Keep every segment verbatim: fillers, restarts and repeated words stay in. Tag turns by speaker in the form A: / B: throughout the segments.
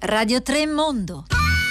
A: Radio tre Mondo.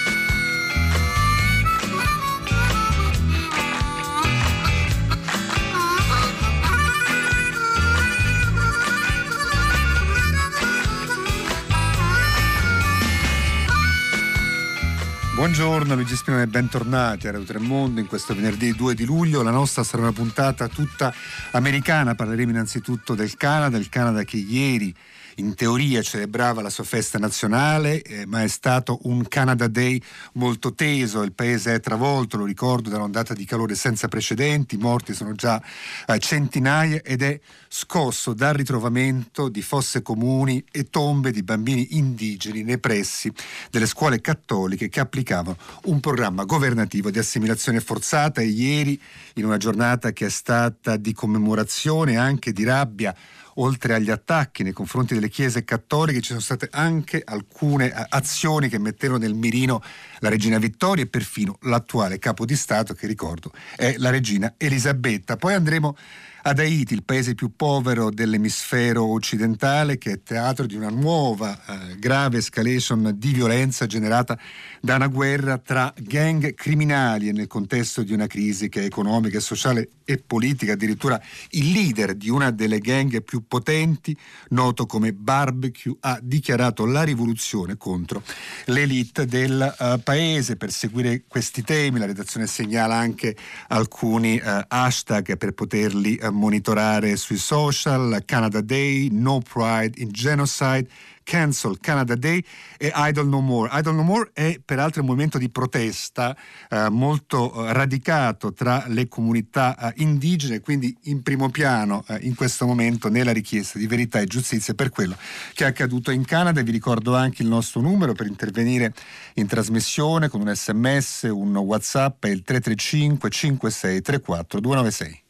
B: Buongiorno, Luigi Spinone, bentornati a Radio tre Mondo in questo venerdì due di luglio. La nostra sarà una puntata tutta americana. Parleremo innanzitutto del Canada, il Canada che ieri in teoria celebrava la sua festa nazionale, eh, ma è stato un Canada Day molto teso. Il paese è travolto, lo ricordo, da un'ondata di calore senza precedenti, i morti sono già eh, centinaia, ed è scosso dal ritrovamento di fosse comuni e tombe di bambini indigeni nei pressi delle scuole cattoliche che applicavano un programma governativo di assimilazione forzata. E ieri, in una giornata che è stata di commemorazione e anche di rabbia, oltre agli attacchi nei confronti delle chiese cattoliche, ci sono state anche alcune azioni che mettevano nel mirino la regina Vittoria e perfino l'attuale capo di Stato, che ricordo è la regina Elisabetta. Poi andremo ad Haiti, il paese più povero dell'emisfero occidentale, che è teatro di una nuova eh, grave escalation di violenza generata da una guerra tra gang criminali, e nel contesto di una crisi che è economica, sociale e politica. Addirittura il leader di una delle gang più potenti, noto come Barbecue, ha dichiarato la rivoluzione contro l'elite del uh, paese. Per seguire questi temi la redazione segnala anche alcuni uh, hashtag per poterli uh, monitorare sui social: Canada Day, No Pride in Genocide, Cancel Canada Day e Idle No More. Idle No More è peraltro un movimento di protesta eh, molto eh, radicato tra le comunità eh, indigene, quindi in primo piano eh, in questo momento nella richiesta di verità e giustizia per quello che è accaduto in Canada. E vi ricordo anche il nostro numero per intervenire in trasmissione con un sms, un WhatsApp, è il tre tre cinque cinque sei tre quattro due nove sei.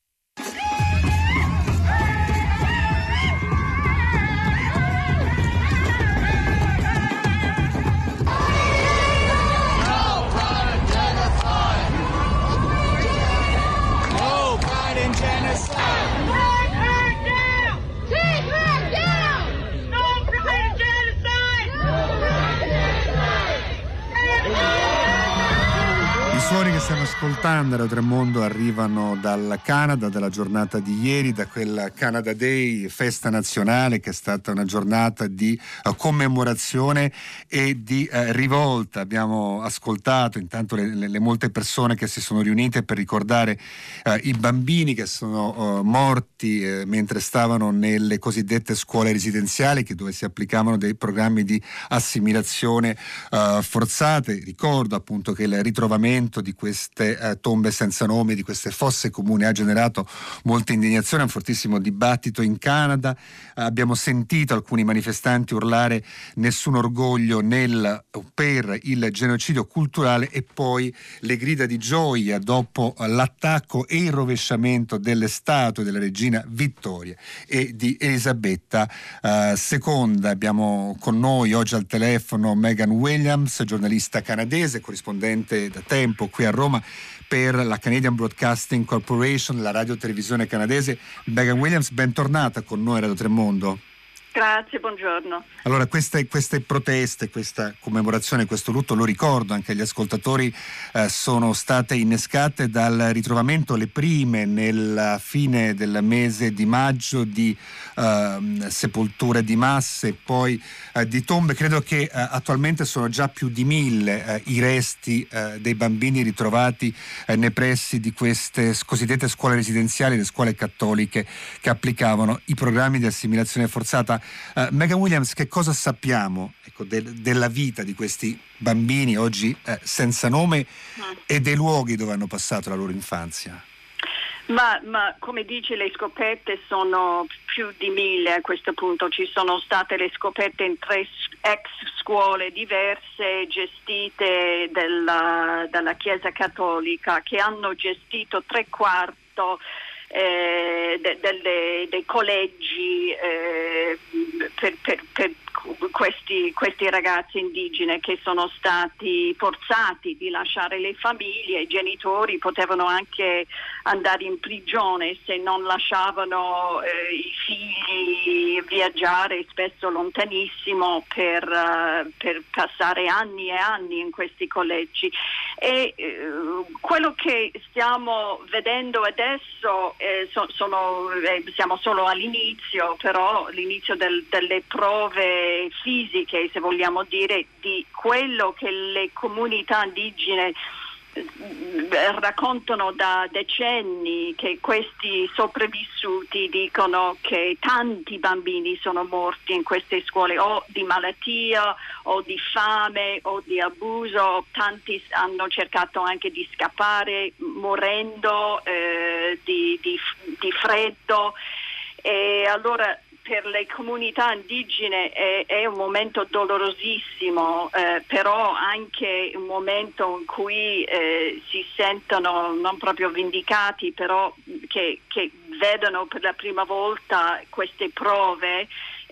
B: I suoni che stiamo ascoltando a Radio tre Mondo arrivano dal Canada, dalla giornata di ieri, da quel Canada Day, festa nazionale, che è stata una giornata di uh, commemorazione e di uh, rivolta. Abbiamo ascoltato intanto le, le, le molte persone che si sono riunite per ricordare uh, i bambini che sono uh, morti uh, mentre stavano nelle cosiddette scuole residenziali, che dove si applicavano dei programmi di assimilazione uh, forzate. Ricordo appunto che il ritrovamento di queste eh, tombe senza nome, di queste fosse comuni, ha generato molta indignazione, un fortissimo dibattito in Canada. Eh, abbiamo sentito alcuni manifestanti urlare nessun orgoglio nel, per il genocidio culturale, e poi le grida di gioia dopo l'attacco e il rovesciamento delle statue della regina Vittoria e di Elisabetta eh, seconda. Abbiamo con noi oggi al telefono Megan Williams, giornalista canadese, corrispondente da tempo qui a Roma per la Canadian Broadcasting Corporation, la radio televisione canadese. Megan Williams, bentornata con noi a Radio tre Mondo.
C: Grazie, buongiorno.
B: Allora, queste, queste proteste, questa commemorazione, questo lutto, lo ricordo anche agli ascoltatori, eh, sono state innescate dal ritrovamento, le prime nella fine del mese di maggio, di eh, sepolture di masse, poi eh, di tombe. Credo che eh, attualmente sono già più di mille eh, i resti eh, dei bambini ritrovati eh, nei pressi di queste cosiddette scuole residenziali, le scuole cattoliche che applicavano i programmi di assimilazione forzata. Uh, Megan Williams, che cosa sappiamo ecco, de- della vita di questi bambini oggi eh, senza nome mm. e dei luoghi dove hanno passato la loro infanzia?
C: Ma, ma come dici, le scoperte sono più di mille a questo punto. Ci sono state le scoperte in tre ex scuole diverse gestite dalla, dalla Chiesa Cattolica, che hanno gestito tre quarto Eh, de, delle, dei collegi eh, per, per, per questi, questi ragazzi indigeni che sono stati forzati di lasciare le famiglie. I genitori potevano anche andare in prigione se non lasciavano eh, i figli viaggiare spesso lontanissimo per, uh, per passare anni e anni in questi collegi. E uh, quello che stiamo vedendo adesso eh, so, sono, eh, siamo solo all'inizio, però l'inizio del, delle prove fisiche, se vogliamo dire, di quello che le comunità indigene raccontano da decenni, che questi sopravvissuti dicono che tanti bambini sono morti in queste scuole o di malattia o di fame o di abuso. Tanti hanno cercato anche di scappare morendo eh, di, di, di freddo. E allora per le comunità indigene è, è un momento dolorosissimo, eh, però anche un momento in cui eh, si sentono non proprio vendicati, però che, che vedono per la prima volta queste prove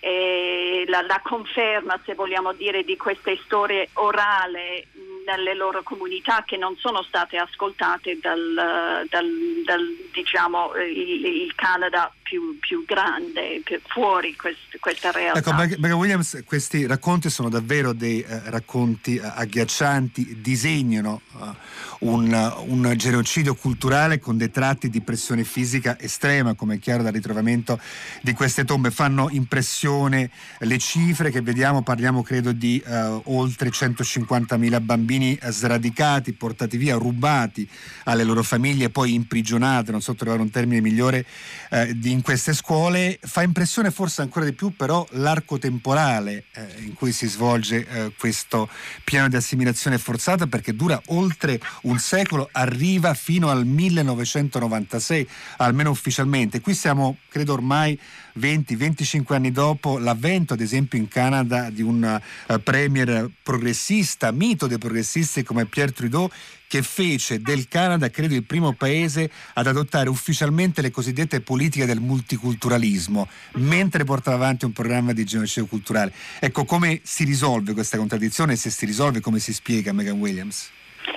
C: e la, la conferma, se vogliamo dire, di queste storie orali nelle loro comunità che non sono state ascoltate dal, dal, dal diciamo il, il Canada più, più grande, più fuori quest, questa realtà.
B: Ecco, Megan Williams, questi racconti sono davvero dei eh, racconti eh, agghiaccianti, disegnano uh, un, un genocidio culturale con dei tratti di pressione fisica estrema, come è chiaro dal ritrovamento di queste tombe. Fanno impressione le cifre che vediamo, parliamo credo di uh, oltre centocinquantamila bambini sradicati, portati via, rubati alle loro famiglie, poi imprigionati, non so trovare un termine migliore, eh, di, in queste scuole. Fa impressione forse ancora di più però l'arco temporale eh, in cui si svolge eh, questo piano di assimilazione forzata, perché dura oltre un secolo, arriva fino al millenovecentonovantasei, almeno ufficialmente. Qui siamo, credo, ormai venti venticinque anni dopo l'avvento, ad esempio in Canada, di un uh, premier progressista, mito dei progressisti come Pierre Trudeau, che fece del Canada, credo, il primo paese ad adottare ufficialmente le cosiddette politiche del multiculturalismo, mentre portava avanti un programma di genocidio culturale. Ecco, come si risolve questa contraddizione? Se si risolve, come si spiega, Megan Williams?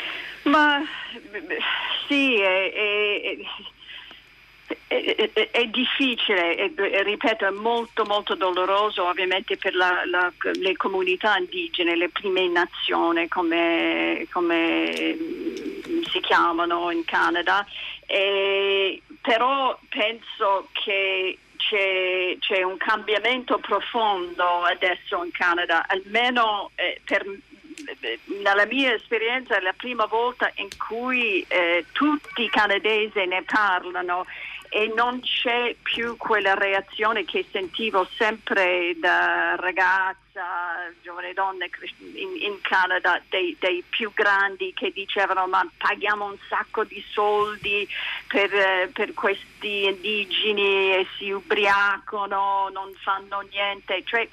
C: Ma sì, è, è, è, è, è difficile, è, ripeto, è molto molto doloroso ovviamente per la, la, le comunità indigene, le prime nazioni come, come si chiamano in Canada, e, però penso che c'è, c'è un cambiamento profondo adesso in Canada, almeno eh, per nella mia esperienza è la prima volta in cui eh, tutti i canadesi ne parlano e non c'è più quella reazione che sentivo sempre da ragazza, giovane donne in, in Canada, dei, dei più grandi che dicevano ma paghiamo un sacco di soldi per, per questi indigeni e si ubriacano, non fanno niente. Cioè,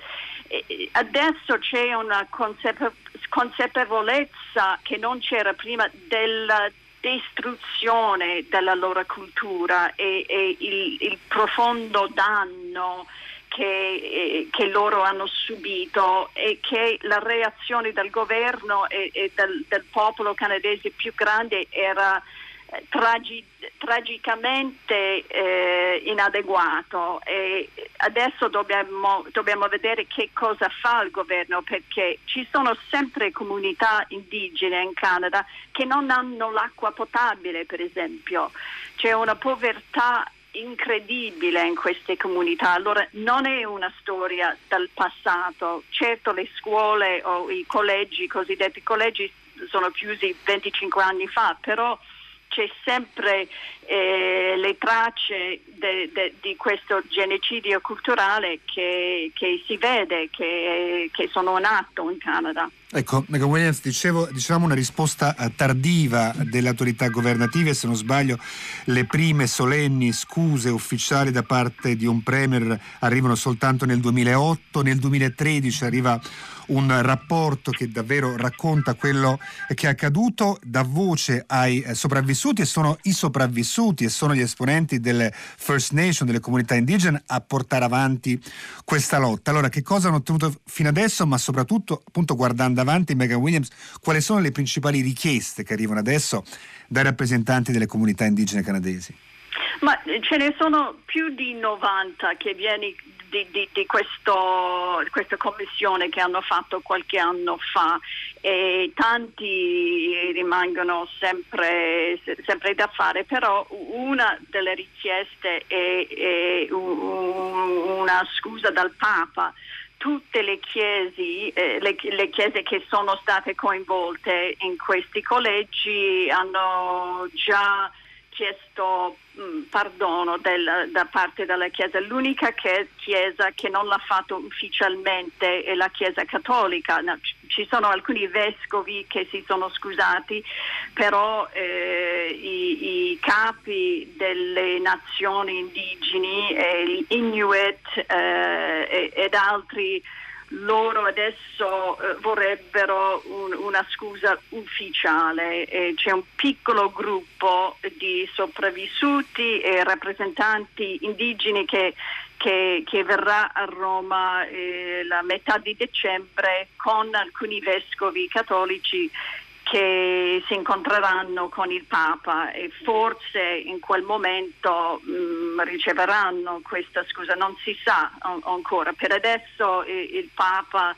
C: adesso c'è una consape- consapevolezza che non c'era prima della distruzione della loro cultura e, e il, il profondo danno che, eh, che loro hanno subito, e che la reazione del governo e, e del, del popolo canadese più grande era Tragi- tragicamente eh, inadeguato, e adesso dobbiamo, dobbiamo vedere che cosa fa il governo, perché ci sono sempre comunità indigene in Canada che non hanno l'acqua potabile, per esempio. C'è una povertà incredibile in queste comunità. Allora non è una storia dal passato. Certo, le scuole o i collegi, i cosiddetti collegi, sono chiusi venticinque anni fa, però c'è sempre eh, le tracce de, de, di questo genocidio culturale che, che si vede che, che sono in atto in Canada.
B: Ecco, Megan Williams, dicevo, dicevamo una risposta tardiva delle autorità governative. Se non sbaglio, le prime solenni scuse ufficiali da parte di un premier arrivano soltanto nel duemilaotto, nel duemilatredici arriva un rapporto che davvero racconta quello che è accaduto, dà voce ai eh, sopravvissuti, e sono i sopravvissuti e sono gli esponenti delle First Nation, delle comunità indigene, a portare avanti questa lotta. Allora, che cosa hanno ottenuto fino adesso, ma soprattutto, appunto, guardando avanti, Megan Williams, quali sono le principali richieste che arrivano adesso dai rappresentanti delle comunità indigene canadesi?
C: Ma ce ne sono più di novanta che viene di, di, di questo, questa commissione che hanno fatto qualche anno fa, e tanti rimangono sempre, sempre da fare, però una delle richieste è, è una scusa dal Papa. Tutte le chiese, eh, le, le chiese che sono state coinvolte in questi collegi hanno già chiesto mh, perdono del, da parte della Chiesa. L'unica che, chiesa che non l'ha fatto ufficialmente è la Chiesa Cattolica. No, ci sono alcuni vescovi che si sono scusati, però eh, i, i capi delle nazioni indigeni, eh, gli Inuit eh, ed altri, loro adesso eh, vorrebbero un, una scusa ufficiale. Eh, c'è un piccolo gruppo di sopravvissuti e rappresentanti indigeni che, che, che verrà a Roma eh, la metà di dicembre con alcuni vescovi cattolici che si incontreranno con il Papa, e forse in quel momento mh, riceveranno questa scusa, non si sa an- ancora. Per adesso eh, il Papa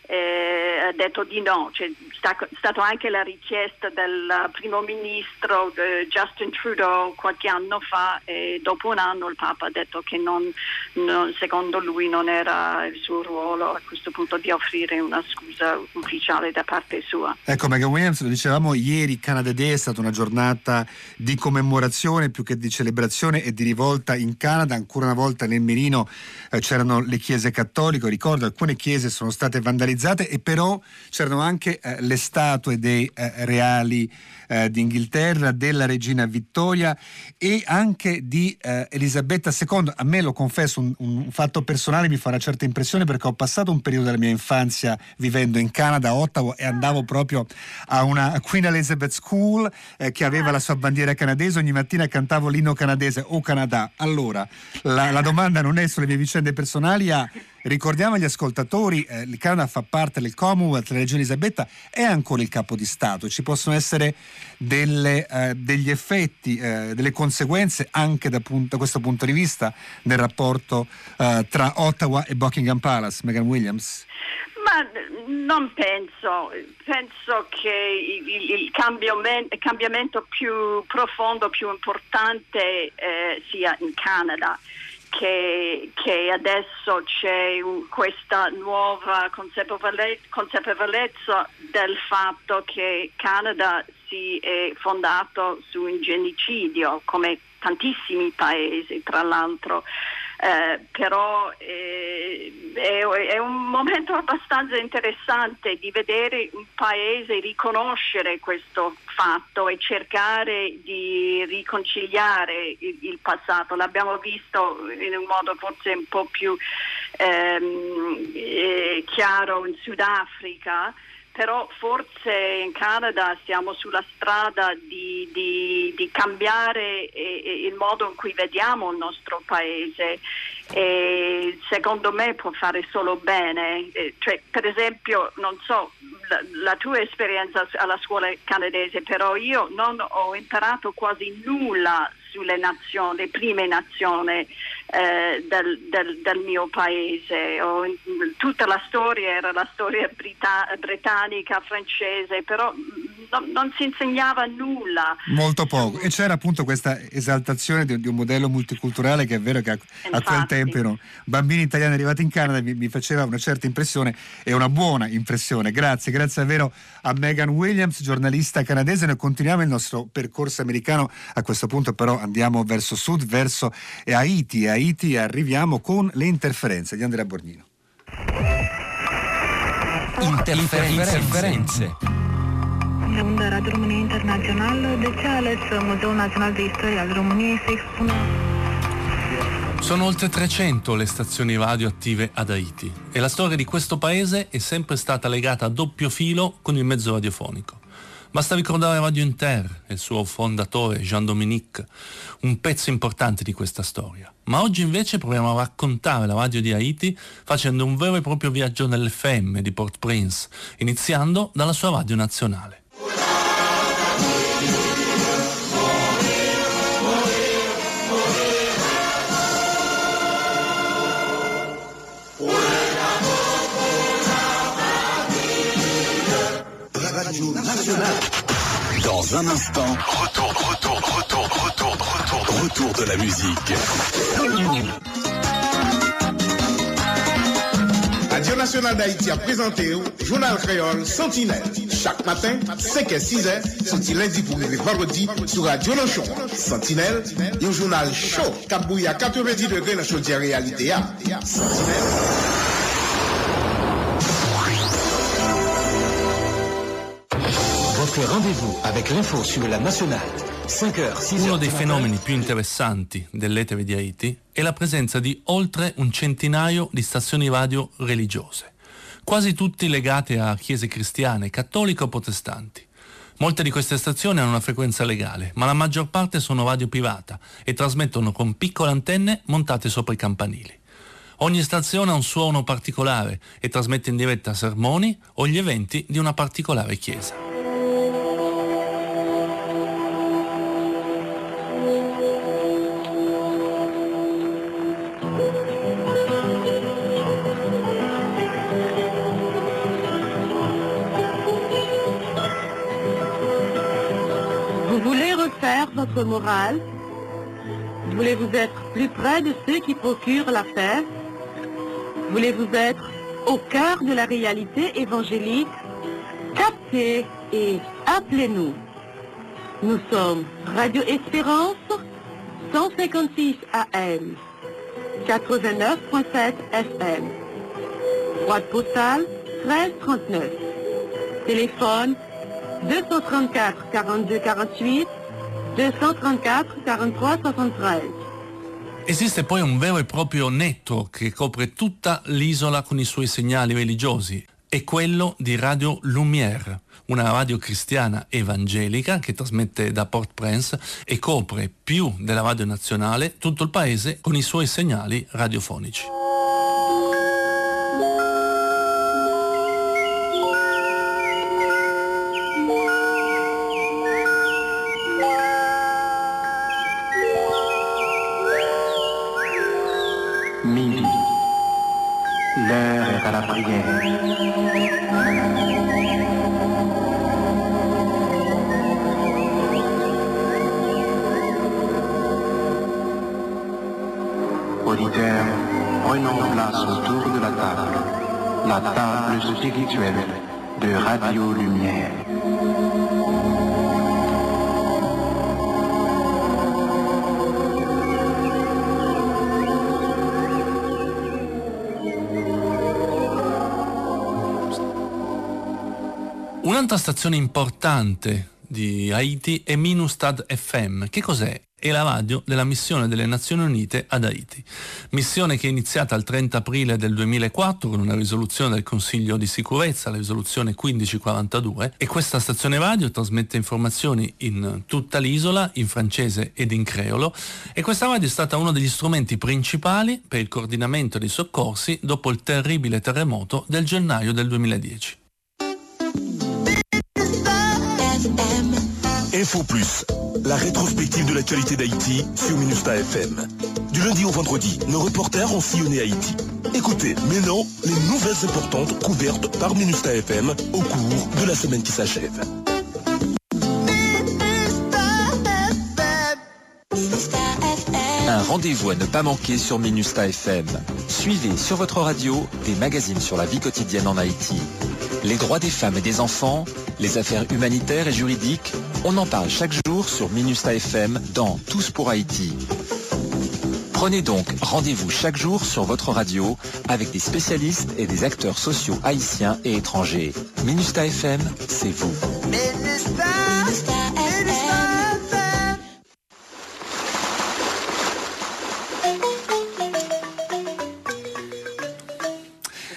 C: eh, ha detto di no. C'è sta, stato anche la richiesta del primo ministro eh, Justin Trudeau qualche anno fa, e dopo un anno il Papa ha detto che non, non, secondo lui non era il suo ruolo a questo punto di offrire una scusa ufficiale da parte sua.
B: Ecco, Megan Williams, lo dicevamo ieri, Canada Day è stata una giornata di commemorazione più che di celebrazione e di rivolta in Canada. Ancora una volta nel mirino eh, c'erano le chiese cattoliche. Ricordo, alcune chiese sono state vandalizzate, e però c'erano anche eh, le statue dei eh, reali eh, d'Inghilterra, della regina Vittoria e anche di eh, Elisabetta seconda. A me, lo confesso, un, un fatto personale mi fa una certa impressione, perché ho passato un periodo della mia infanzia vivendo in Canada, a Ottawa, e andavo proprio a una Queen Elizabeth School eh, che aveva la sua bandiera canadese. Ogni mattina cantavo l'inno canadese, O Canada. Allora, la, la domanda non è sulle mie vicende personali, a ricordiamo agli ascoltatori, eh, il Canada fa parte del Commonwealth, la regina Elisabetta è ancora il capo di Stato. Ci possono essere delle, eh, degli effetti, eh, delle conseguenze anche da, punto, da questo punto di vista nel rapporto eh, tra Ottawa e Buckingham Palace. Megan Williams?
C: Ma non penso, penso che il, il, cambiamento, il cambiamento più profondo, più importante eh, sia in Canada. Che, che adesso c'è un, questa nuova consapevole, consapevolezza del fatto che Canada si è fondato su un genocidio, come tantissimi paesi, tra l'altro. Eh, però eh, è, è un momento abbastanza interessante di vedere un paese riconoscere questo fatto e cercare di riconciliare il, il passato. L'abbiamo visto in un modo forse un po' più ehm, eh, chiaro in Sudafrica, però forse in Canada siamo sulla strada di, di, di cambiare eh, il modo in cui vediamo il nostro paese, e secondo me può fare solo bene. Eh, cioè, per esempio, non so la, la tua esperienza alla scuola canadese, però io non ho imparato quasi nulla sulle nazioni, le prime nazioni eh, del, del, del mio paese. O, tutta la storia era la storia brita- britannica, francese, però non, non si insegnava nulla.
B: Molto poco. E c'era appunto questa esaltazione di, di un modello multiculturale, che è vero che a, a quel tempo erano bambini italiani arrivati in Canada, mi, mi faceva una certa impressione, e una buona impressione. Grazie, grazie davvero a Megan Williams, giornalista canadese. Noi continuiamo il nostro percorso americano. A questo punto però andiamo verso sud, verso Haiti. A Haiti arriviamo con le interferenze di Andrea Borgnino.
A: Interferenze. Interferenze.
D: La unda Radio România Internațională, de ce a ales Muzeul Național de Istorie al României să expună?
E: Sono oltre trecento le stazioni radio attive ad Haiti e la storia di questo paese è sempre stata legata a doppio filo con il mezzo radiofonico. Basta ricordare Radio Inter e il suo fondatore Jean-Dominique, un pezzo importante di questa storia. Ma oggi invece proviamo a raccontare la radio di Haiti facendo un vero e proprio viaggio nell'F M di Port-au-Prince, iniziando dalla sua radio nazionale.
F: Dans un instant, retour, retour, retour, retour, retour, retour de la musique.
G: Radio Nationale d'Haïti a présenté au Journal Créole Sentinelle. Chaque matin, cinq et six heures, sorti lundi pour le vendredi sur Radio Nochon. Sentinelle, un journal chaud, cabouille à quatre-vingt-dix degrés dans chaudière réalité. Sentinelle.
A: Votre rendez-vous avec l'info sur la nationale. cinq heures, six heures.
E: Uno dei fenomeni più interessanti dell'etere di Haiti è la presenza di oltre un centinaio di stazioni radio religiose, quasi tutti legate a chiese cristiane, cattoliche o protestanti. Molte di queste stazioni hanno una frequenza legale, ma la maggior parte sono radio privata e trasmettono con piccole antenne montate sopra i campanili. Ogni stazione ha un suono particolare e trasmette in diretta sermoni o gli eventi di una particolare chiesa.
H: Votre morale? Voulez-vous être plus près de ceux qui procurent la paix? Voulez-vous être au cœur de la réalité évangélique? Captez et appelez-nous. Nous sommes Radio Espérance, cent cinquante-six A M, quatre-vingt-neuf virgule sept F M. Boîte postale treize trente-neuf. Téléphone deux cent trente-quatre quarante-deux quarante-huit duecentotrentaquattro quarantatré sessantatré.
E: Esiste poi un vero e proprio network che copre tutta l'isola con i suoi segnali religiosi. È quello di Radio Lumière, una radio cristiana evangelica che trasmette da Port-au-Prince e copre più della radio nazionale tutto il paese con i suoi segnali radiofonici.
I: Midi, l'heure est à la prière. Auditeurs, prenons place autour de la table, la table spirituelle de Radio Lumière.
E: Un'altra stazione importante di Haiti è Minustad F M. Che cos'è? È la radio della missione delle Nazioni Unite ad Haiti. Missione che è iniziata il trenta aprile del duemilaquattro con una risoluzione del Consiglio di Sicurezza, la risoluzione quindici quarantadue, e questa stazione radio trasmette informazioni in tutta l'isola, in francese ed in creolo, e questa radio è stata uno degli strumenti principali per il coordinamento dei soccorsi dopo il terribile terremoto del gennaio del duemiladieci.
F: Info Plus, la rétrospective de l'actualité d'Haïti sur Minusta F M. Du lundi au vendredi, nos reporters ont sillonné Haïti. Écoutez maintenant les nouvelles importantes couvertes par Minusta F M au cours de la semaine qui s'achève.
A: Un rendez-vous à ne pas manquer sur Minusta F M. Suivez sur votre radio des magazines sur la vie quotidienne en Haïti. Les droits des femmes et des enfants, les affaires humanitaires et juridiques, on en parle chaque jour sur Minusta F M dans Tous pour Haïti. Prenez donc rendez-vous chaque jour sur votre radio avec des spécialistes et des acteurs sociaux haïtiens et étrangers. Minusta F M, c'est vous. Minusta, Minusta F M.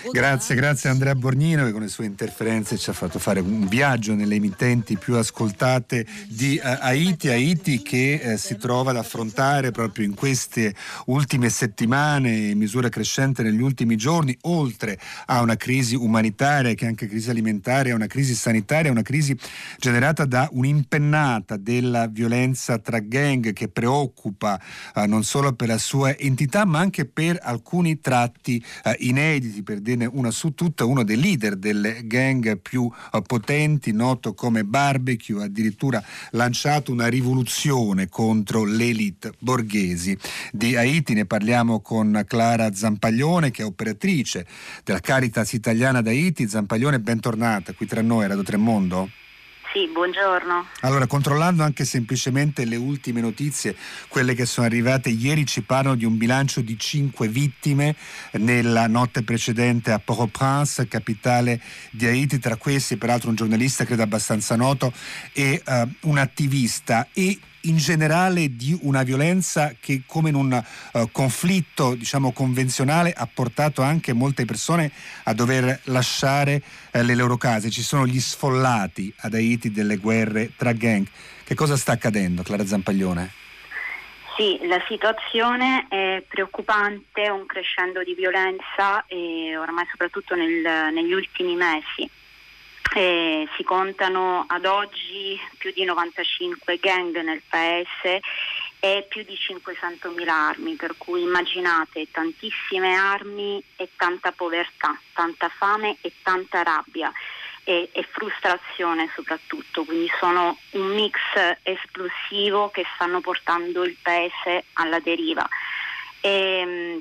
B: Grazie, grazie a Andrea Borgnino che con le sue interferenze ci ha fatto fare un viaggio nelle emittenti più ascoltate di uh, Haiti, Haiti che uh, si trova ad affrontare proprio in queste ultime settimane, in misura crescente negli ultimi giorni, oltre a una crisi umanitaria che è anche crisi alimentare, a una crisi sanitaria, una crisi generata da un'impennata della violenza tra gang che preoccupa uh, non solo per la sua entità ma anche per alcuni tratti uh, inediti. Per dirne una su tutta, uno dei leader delle gang più uh, potenti, noto come Barbecue, ha addirittura lanciato una rivoluzione contro le elite borghesi di Haiti. Ne parliamo con Clara Zampaglione, che è operatrice della Caritas Italiana d'Haiti. Zampaglione, bentornata qui tra noi a Radio Tremondo.
J: Sì, buongiorno.
B: Allora, controllando anche semplicemente le ultime notizie, quelle che sono arrivate ieri, ci parlano di un bilancio di cinque vittime nella notte precedente a Port-au-Prince, capitale di Haiti, tra questi peraltro un giornalista credo abbastanza noto e uh, un attivista, e in generale di una violenza che, come in un uh, conflitto diciamo convenzionale, ha portato anche molte persone a dover lasciare uh, le loro case. Ci sono gli sfollati ad Haiti delle guerre tra gang. Che cosa sta accadendo, Clara Zampaglione?
J: Sì, la situazione è preoccupante, un crescendo di violenza e ormai soprattutto nel, negli ultimi mesi. Eh, si contano ad oggi più di novantacinque gang nel paese e più di cinquecentomila armi, per cui immaginate tantissime armi e tanta povertà, tanta fame e tanta rabbia e, e frustrazione soprattutto, quindi sono un mix esplosivo che stanno portando il paese alla deriva. E,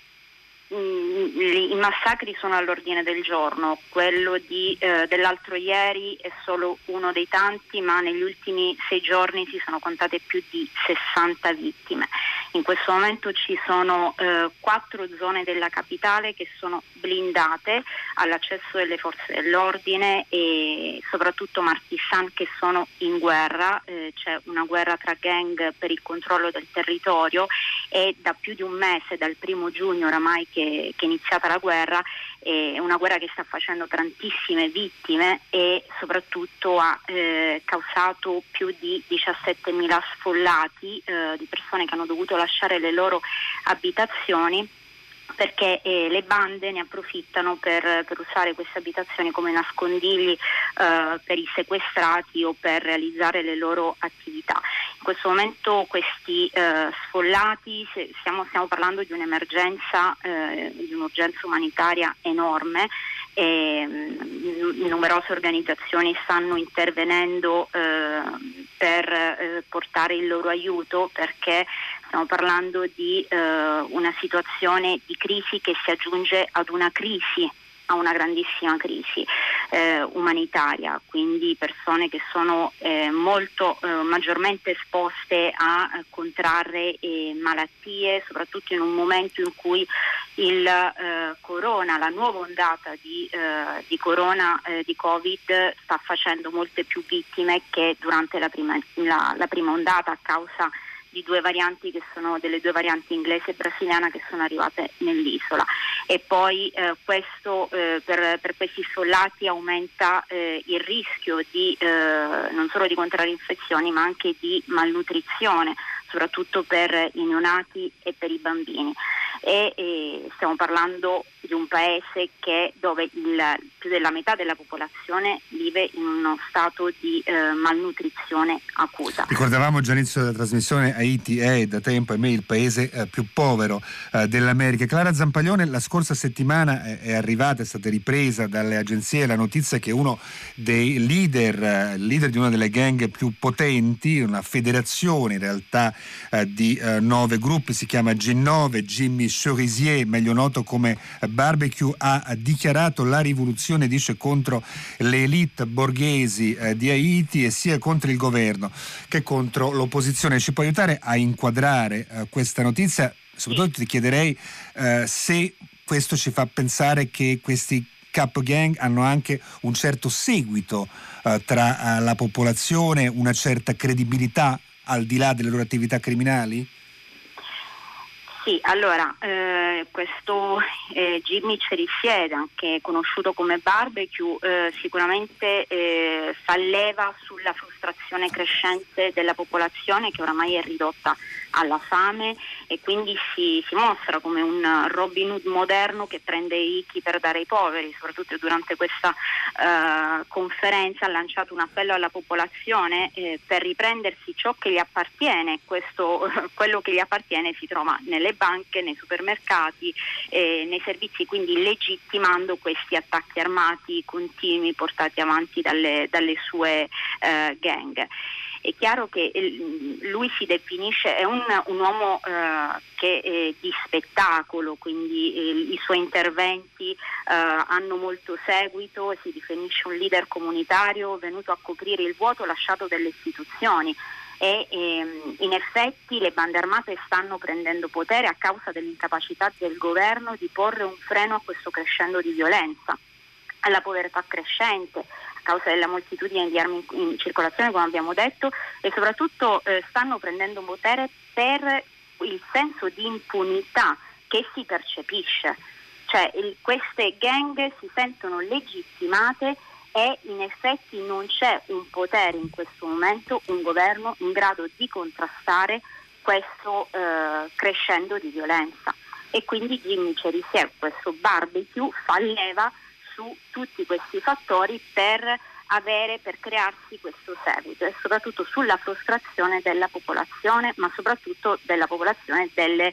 J: I massacri sono all'ordine del giorno, quello di, eh, dell'altro ieri è solo uno dei tanti, ma negli ultimi sei giorni si sono contate più di sessanta vittime. In questo momento ci sono eh, quattro zone della capitale che sono blindate all'accesso delle forze dell'ordine e soprattutto Martissan che sono in guerra, eh, c'è una guerra tra gang per il controllo del territorio e da più di un mese, dal primo giugno oramai che che è iniziata la guerra, è una guerra che sta facendo tantissime vittime e soprattutto ha eh, causato più di diciassettemila sfollati, eh, di persone che hanno dovuto lasciare le loro abitazioni perché eh, le bande ne approfittano per, per usare queste abitazioni come nascondigli eh, per i sequestrati o per realizzare le loro attività. In questo momento questi eh, sfollati, stiamo, stiamo parlando di un'emergenza, eh, di un'urgenza umanitaria enorme. E, mh, numerose organizzazioni stanno intervenendo eh, per eh, portare il loro aiuto, perché stiamo parlando di eh, una situazione di crisi che si aggiunge ad una crisi, a una grandissima crisi eh, umanitaria, quindi persone che sono eh, molto eh, maggiormente esposte a eh, contrarre eh, malattie, soprattutto in un momento in cui il eh, corona, la nuova ondata di, eh, di corona eh, di Covid sta facendo molte più vittime che durante la prima, la, la prima ondata, a causa di due varianti che sono delle due varianti inglese e brasiliana che sono arrivate nell'isola. E poi eh, questo eh, per, per questi sfollati aumenta eh, il rischio di eh, non solo di contrarre infezioni ma anche di malnutrizione, soprattutto per i neonati e per i bambini. E, e stiamo parlando di un paese che dove il, più della metà della popolazione vive in uno stato di eh, malnutrizione acuta.
B: Ricordavamo già all'inizio della trasmissione, Haiti è da tempo, ahimè, il paese eh, più povero eh, dell'America. Clara Zampaglione, la scorsa settimana è, è arrivata, è stata ripresa dalle agenzie la notizia che uno dei leader, eh, leader di una delle gang più potenti, una federazione in realtà eh, di eh, nove gruppi, si chiama G nove, Jimmy Cherizier, meglio noto come Barbecue, ha dichiarato la rivoluzione, dice, contro le elite borghesi eh, di Haiti e sia contro il governo che contro l'opposizione. Ci può aiutare a inquadrare eh, questa notizia? Soprattutto ti chiederei eh, se questo ci fa pensare che questi cap gang hanno anche un certo seguito eh, tra eh, la popolazione, una certa credibilità al di là delle loro attività criminali?
J: Sì, allora, eh, questo eh, Jimmy Cerisier, anche conosciuto come barbecue, eh, sicuramente eh, fa leva sulla frustrazione crescente della popolazione, che oramai è ridotta alla fame, e quindi si, si mostra come un Robin Hood moderno che prende i ricchi per dare ai poveri. Soprattutto durante questa eh, conferenza ha lanciato un appello alla popolazione eh, per riprendersi ciò che gli appartiene. Questo, quello che gli appartiene si trova nelle banche, nei supermercati, eh, nei servizi, quindi legittimando questi attacchi armati continui portati avanti dalle, dalle sue eh, gang. È chiaro che lui si definisce, è un, un uomo eh, che è di spettacolo, quindi eh, i suoi interventi eh, hanno molto seguito, si definisce un leader comunitario venuto a coprire il vuoto lasciato dalle istituzioni. E ehm, in effetti le bande armate stanno prendendo potere a causa dell'incapacità del governo di porre un freno a questo crescendo di violenza, alla povertà crescente a causa della moltitudine di armi in, in circolazione, come abbiamo detto, e soprattutto eh, stanno prendendo potere per il senso di impunità che si percepisce, cioè il, queste gang si sentono legittimate e in effetti non c'è un potere in questo momento, un governo in grado di contrastare questo eh, crescendo di violenza. E quindi Jimmy Cerisier, questo barbecue, fa leva su tutti questi fattori per avere, per crearsi questo seguito, e soprattutto sulla frustrazione della popolazione, ma soprattutto della popolazione delle,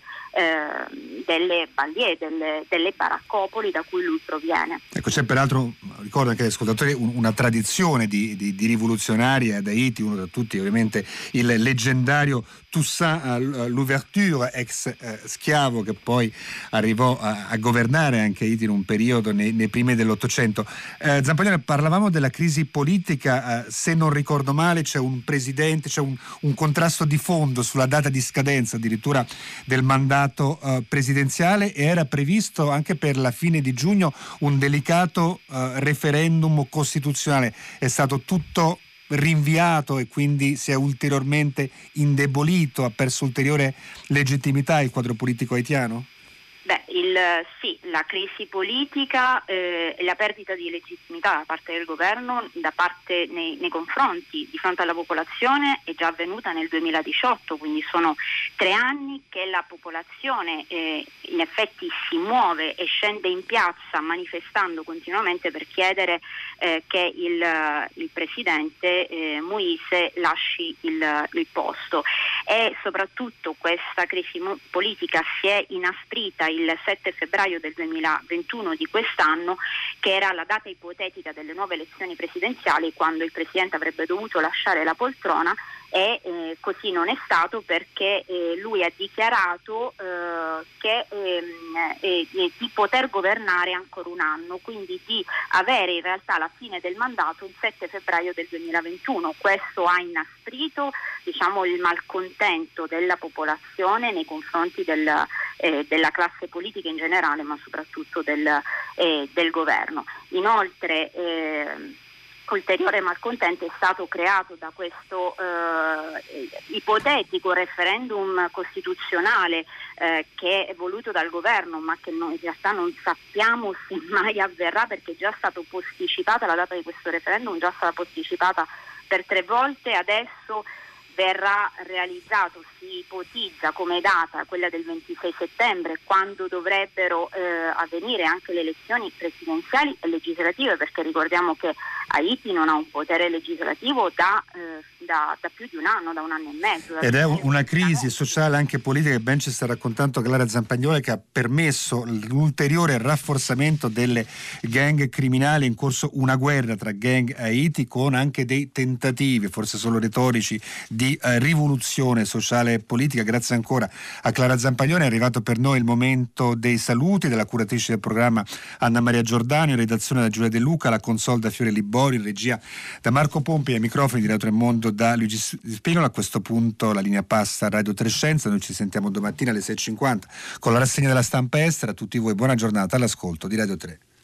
J: eh, delle banlieue, delle, delle baraccopoli da cui lui proviene.
B: Ecco, c'è peraltro, ricordo anche agli ascoltatori, un, una tradizione di, di, di rivoluzionari ad Haiti, uno da tutti ovviamente il leggendario Toussaint Louverture, ex eh, schiavo che poi arrivò a, a governare anche Haiti in un periodo nei, nei primi dell'Ottocento. Eh, Zampaglione, parlavamo della crisi politica, eh, se non ricordo male c'è un presidente, c'è un, un contrasto di fondo sulla data di scadenza addirittura del mandato eh, presidenziale, e era previsto anche per la fine di giugno un delicato eh, referendum costituzionale. È stato tutto rinviato e quindi si è ulteriormente indebolito, ha perso ulteriore legittimità il quadro politico haitiano?
J: Beh, il, sì, la crisi politica e eh, la perdita di legittimità da parte del governo, da parte nei, nei confronti, di fronte alla popolazione, è già avvenuta nel duemiladiciotto, quindi sono tre anni che la popolazione eh, in effetti si muove e scende in piazza manifestando continuamente per chiedere eh, che il, il presidente eh, Moïse lasci il, il posto. E soprattutto questa crisi mo- politica si è inasprita il sette febbraio del duemilaventuno di quest'anno, che era la data ipotetica delle nuove elezioni presidenziali, quando il presidente avrebbe dovuto lasciare la poltrona, e eh, così non è stato, perché eh, lui ha dichiarato eh, che ehm, eh, di poter governare ancora un anno, quindi di avere in realtà la fine del mandato il sette febbraio del duemilaventuno. Questo ha inasprito, diciamo, il malcontento della popolazione nei confronti del, eh, della classe politica in generale, ma soprattutto del, eh, del governo. Inoltre eh, ulteriore malcontento è stato creato da questo eh, ipotetico referendum costituzionale eh, che è voluto dal governo, ma che noi in realtà non sappiamo se mai avverrà, perché è già stato posticipata, la data di questo referendum è già stata posticipata per tre volte. Adesso verrà realizzato, si ipotizza come data quella del ventisei settembre, quando dovrebbero eh, avvenire anche le elezioni presidenziali e legislative, perché ricordiamo che Haiti non ha un potere legislativo da, eh, da, da più di un anno, da un anno e mezzo.
B: Ed è una crisi sociale, anche politica, che ben ci sta raccontando Clara Zampaglione, che ha permesso l'ulteriore rafforzamento delle gang criminali, in corso una guerra tra gang a Haiti, con anche dei tentativi, forse solo retorici, di di eh, rivoluzione sociale e politica. Grazie ancora a Clara Zampaglione. È arrivato per noi il momento dei saluti della curatrice del programma Anna Maria Giordano, in redazione da Giulia De Luca, la console da Fiore Libori, in regia da Marco Pompi, ai microfoni di Radio Tremondo da Luigi Spinola. A questo punto la linea passa a Radio Trescenza. Noi ci sentiamo domattina alle sei e cinquanta con la rassegna della stampa estera. A tutti voi buona giornata all'ascolto di Radio tre.